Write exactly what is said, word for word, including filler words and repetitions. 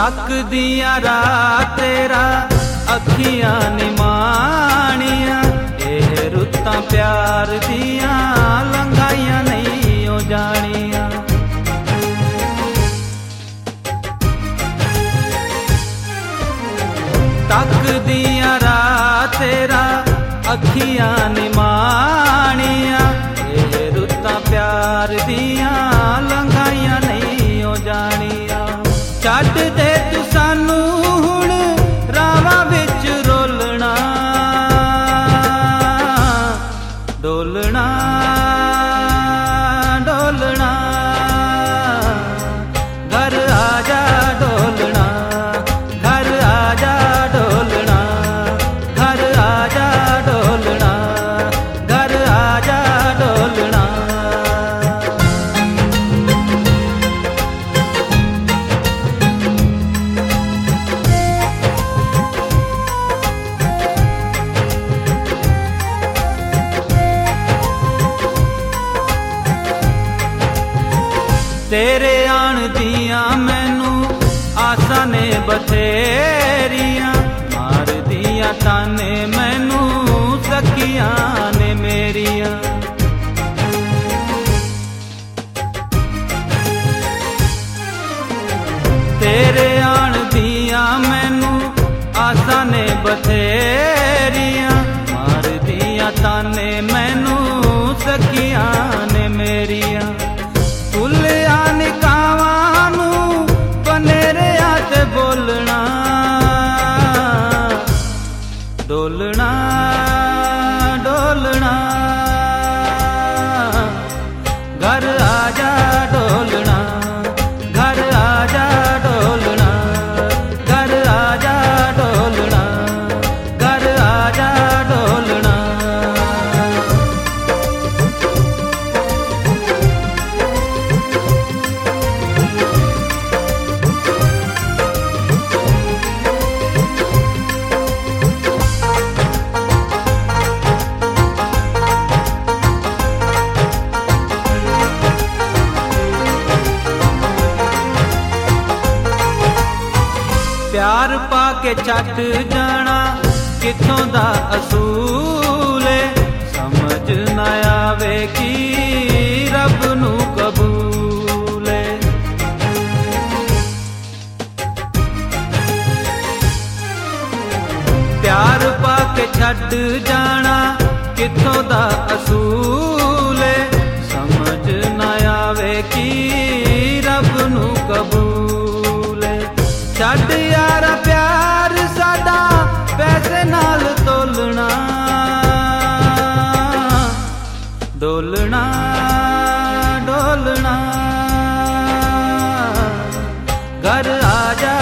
तक दिया रात तेरा अखियां निमाणिया, एह रुत्तां प्यार दिया लंघाइया नहीं ओ जानिया। तक दिया रात तेरा अखियां निमाणिया, एह रुत्तां प्यार दिया लंघाइया नहीं ओ जानिया। छड्ड दे तू सानू हुण रावां विच रोलना डोलना डोलना, घर आजा डोलना घर आजा डोलना, घर आजा डोलना घर आजा डोलना। तेरे आण दिया मैनू आसा ने बथेरिया, मार दिया ताने मैनू सखियां ने मेरिया। तेरे आण दिया मैनू आसा ने बथेरिया, मार दिया ताने मैनू सखियां ने मेरिया। फुलिया निकावानू बनेरिया ते बोलना डोलना डोलना, घर आजा डोलना घर आजा डोलना, घर आजा डोलना घर आजा डोलना। प्यार पाके छट जाना किथों दा असूल है, समझ ना आवे कि रब नू कबूल है। प्यार पाके छट जाना किथों दा असूल है, समझ ना आवे कि रब नू कबूल है। छड्ड यारा प्यार साडा पैसे नाल तोलना डोलना डोलना, घर आजा